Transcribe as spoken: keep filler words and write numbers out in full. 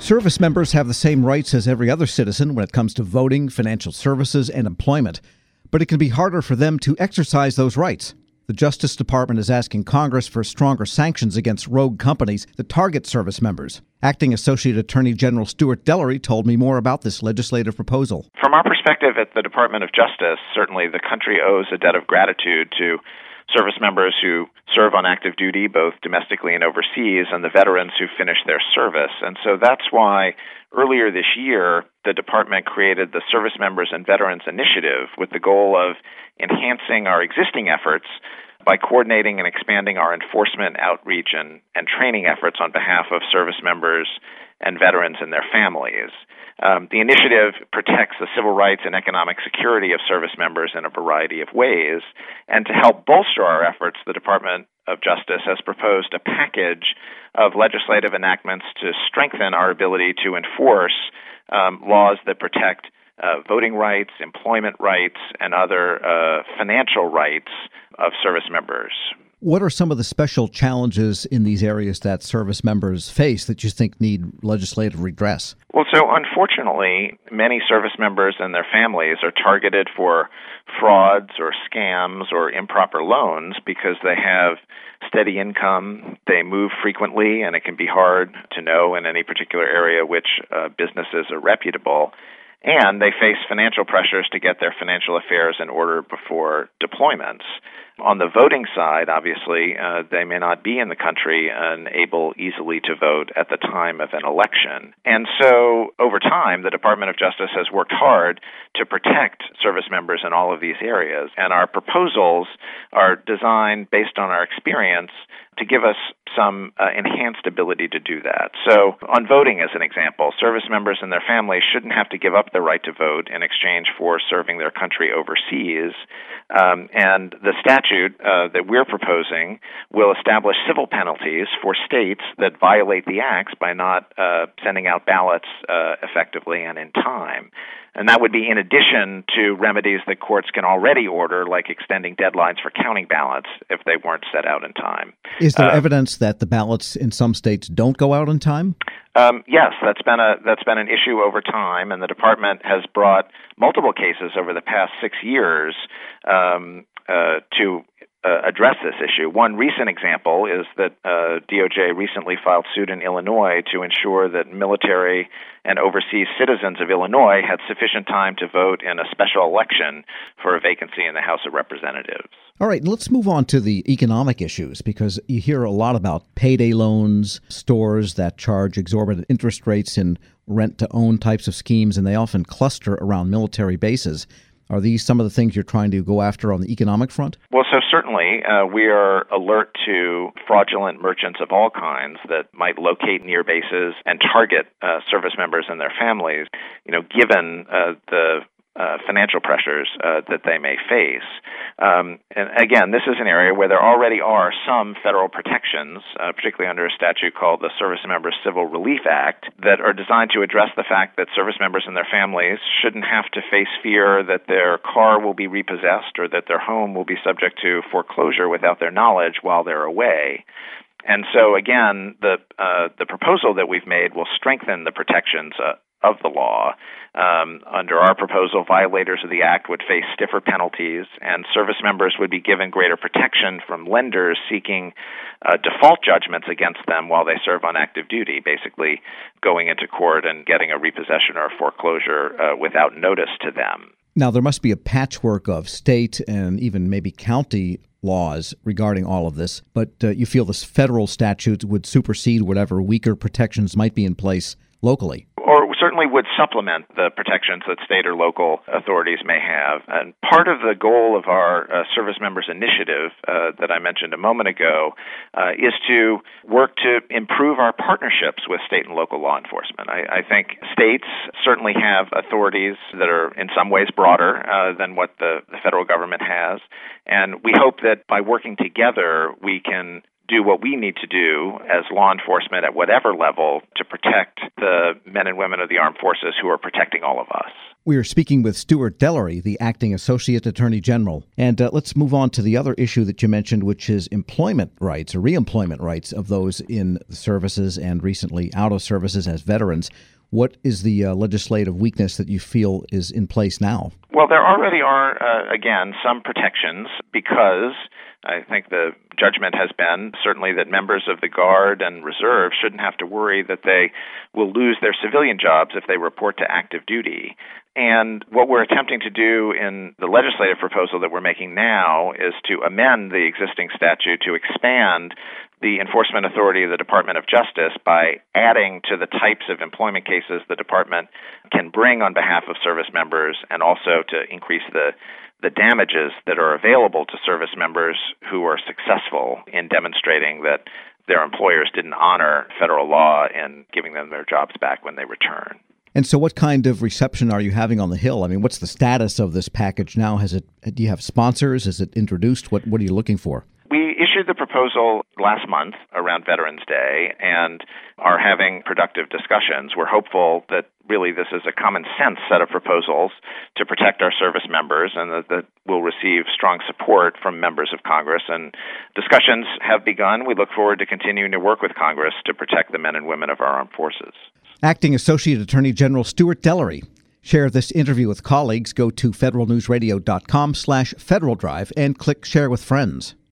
Service members have the same rights as every other citizen when it comes to voting, financial services, and employment, but it can be harder for them to exercise those rights. The Justice Department is asking Congress for stronger sanctions against rogue companies that target service members. Acting Associate Attorney General Stuart Dellery told me more about this legislative proposal. From our perspective at the Department of Justice, certainly the country owes a debt of gratitude to service members who serve on active duty, both domestically and overseas, and the veterans who finish their service. And so that's why earlier this year, the department created the Service Members and Veterans Initiative with the goal of enhancing our existing efforts by coordinating and expanding our enforcement, outreach, and, and training efforts on behalf of service members and veterans and their families. Um, the initiative protects the civil rights and economic security of service members in a variety of ways. And to help bolster our efforts, the Department of Justice has proposed a package of legislative enactments to strengthen our ability to enforce um, laws that protect uh, voting rights, employment rights, and other uh, financial rights of service members. What are some of the special challenges in these areas that service members face that you think need legislative redress? Well, so unfortunately, many service members and their families are targeted for frauds or scams or improper loans because they have steady income, they move frequently, and it can be hard to know in any particular area which uh, businesses are reputable. And they face financial pressures to get their financial affairs in order before deployments. On the voting side, obviously, uh, they may not be in the country and able easily to vote at the time of an election. And so, over time, the Department of Justice has worked hard to protect service members in all of these areas. And our proposals are designed based on our experience to give us some uh, enhanced ability to do that. So on voting, as an example, service members and their families shouldn't have to give up their right to vote in exchange for serving their country overseas. Um, and the statute uh, that we're proposing will establish civil penalties for states that violate the acts by not uh, sending out ballots uh, effectively and in time. And that would be in addition to remedies that courts can already order, like extending deadlines for counting ballots if they weren't set out in time. Is there uh, evidence that the ballots in some states don't go out in time? Um, yes, that's been a that's been an issue over time, and the department has brought multiple cases over the past six years um, uh, to Uh, address this issue. One recent example is that uh, D O J recently filed suit in Illinois to ensure that military and overseas citizens of Illinois had sufficient time to vote in a special election for a vacancy in the House of Representatives. All right, let's move on to the economic issues, because you hear a lot about payday loans, stores that charge exorbitant interest rates in rent-to-own types of schemes, and they often cluster around military bases. Are these some of the things you're trying to go after on the economic front? Well, so certainly uh, we are alert to fraudulent merchants of all kinds that might locate near bases and target uh, service members and their families, you know, given uh, the Uh, financial pressures uh, that they may face. Um, and again, this is an area where there already are some federal protections, uh, particularly under a statute called the Service Members Civil Relief Act, that are designed to address the fact that service members and their families shouldn't have to face fear that their car will be repossessed or that their home will be subject to foreclosure without their knowledge while they're away. And so, again, the uh, the proposal that we've made will strengthen the protections uh, of the law. Um, under our proposal, violators of the Act would face stiffer penalties, and service members would be given greater protection from lenders seeking uh, default judgments against them while they serve on active duty, basically going into court and getting a repossession or a foreclosure uh, without notice to them. Now, there must be a patchwork of state and even maybe county laws regarding all of this, but uh, you feel this federal statutes would supersede whatever weaker protections might be in place locally? Or certainly would supplement the protections that state or local authorities may have. And part of the goal of our uh, Service Members Initiative uh, that I mentioned a moment ago uh, is to work to improve our partnerships with state and local law enforcement. I, I think states certainly have authorities that are in some ways broader uh, than what the, the federal government has. And we hope that by working together, we can do what we need to do as law enforcement at whatever level to protect the men and women of the armed forces who are protecting all of us. We are speaking with Stuart Dellery, the acting Associate Attorney General. And uh, let's move on to the other issue that you mentioned, which is employment rights or reemployment rights of those in the services and recently out of services as veterans. What is the uh, legislative weakness that you feel is in place now? Well, there already are, uh, again, some protections because I think the judgment has been certainly that members of the Guard and Reserve shouldn't have to worry that they will lose their civilian jobs if they report to active duty. And what we're attempting to do in the legislative proposal that we're making now is to amend the existing statute to expand the enforcement authority of the Department of Justice by adding to the types of employment cases the department can bring on behalf of service members, and also to increase the the damages that are available to service members who are successful in demonstrating that their employers didn't honor federal law in giving them their jobs back when they return. And so what kind of reception are you having on the Hill? I mean, what's the status of this package now? Has it? Do you have sponsors? Is it introduced? What What are you looking for? We issued the proposal last month around Veterans Day and are having productive discussions. We're hopeful that really this is a common sense set of proposals to protect our service members and that, that will receive strong support from members of Congress. And discussions have begun. We look forward to continuing to work with Congress to protect the men and women of our armed forces. Acting Associate Attorney General Stuart Dellery. Share this interview with colleagues. Go to federal news radio dot com slash Federal Drive and click Share with Friends.